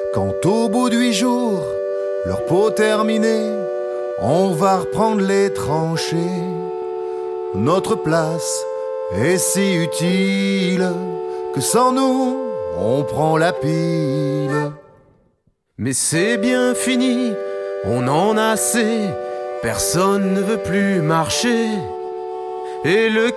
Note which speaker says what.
Speaker 1: Quand au bout de 8 jours, leur peau terminée, on va reprendre les tranchées. Notre place est si utile que sans nous, on prend la pile.
Speaker 2: Mais c'est bien fini, on en a assez, personne ne veut plus marcher. Et le